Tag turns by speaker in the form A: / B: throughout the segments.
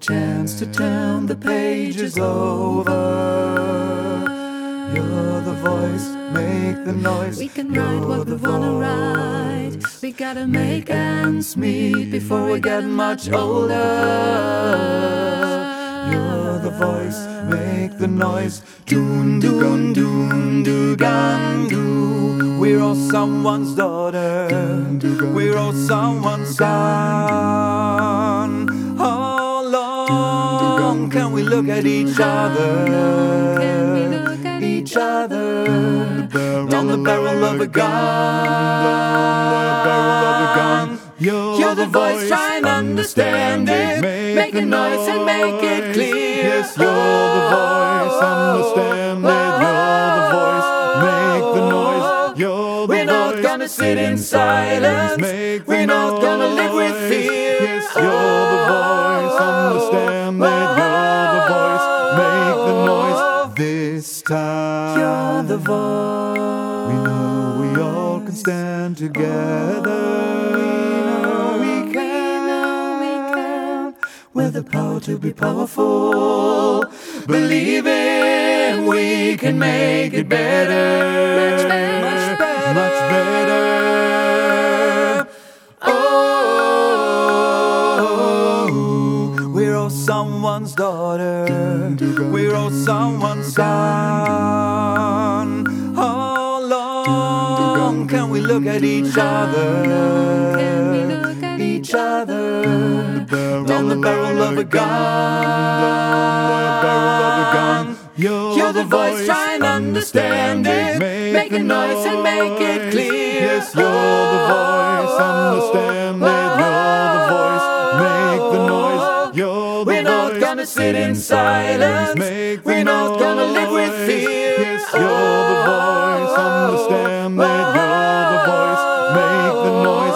A: chance to turn the pages over. You're the voice, make the noise.
B: We can write what we wanna write. We gotta make ends meet before we get much older.
A: You're the voice, make the noise. Doon doon doon do gan do. We're all someone's daughter. We're all someone's son. How long can we look at each other? Each other down the barrel of a gun. You're the voice, try and understand it. Make a noise and make it clear.
C: Yes, you're the voice, understand it. You're the voice, make the noise.
A: We're not gonna sit in silence. We're not gonna live with fear.
C: Yes, you're the voice, understand it. You're the voice, make the noise. This time
A: You're the voice.
C: we know we all can stand together.
A: We can. With the power to be powerful. Believing we can make it better.
C: Much better.
A: Oh, we're all someone's daughter. We're all someone's son. How long can we look at each other? Each other down the barrel of a gun. You're the voice, try and understand it. Make a noise and make it clear.
C: Yes, you're the voice, understand it. You're the voice, make the noise.
A: We're not gonna sit in silence. We're not gonna live with fear.
C: Yes, you're the voice, understand it. You're the voice, make the noise.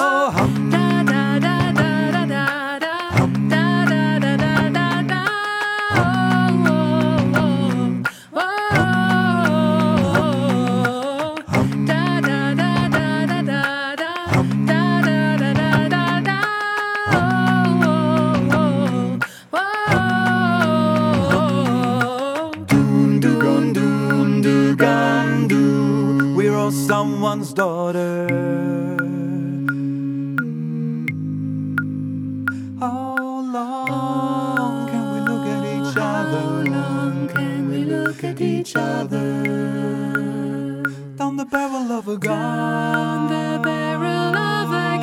A: We're all someone's daughter. How long can we look at each other?
B: How long can we look at each other?
A: Down the barrel of a gun.
B: Down the barrel of a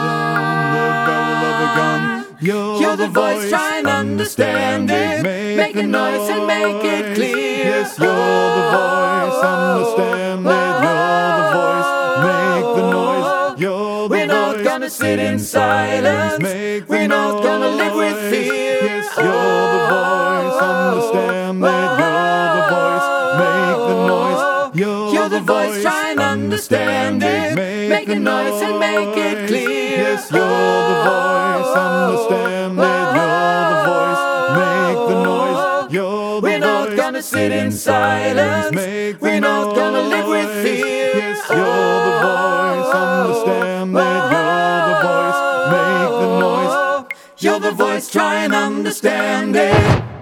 B: gun.
A: You're the voice, try and understand it. Make a noise and make it clear.
C: Yes, you're the voice, understand it. You're the voice, make the noise. You're the
A: We're not gonna sit in silence. We're not gonna live with fear.
C: Yes, you're the voice, understand it. You're the voice, make the noise.
A: You're the voice, try and understand it. Make a noise and make it clear.
C: Yes, you're the voice, understand it. You're the voice, make the noise.
A: We're not gonna sit in silence. We're not gonna live with fear.
C: Yes, you're the voice, understand it. You're the voice, make the noise.
A: You're the voice, try and understand it.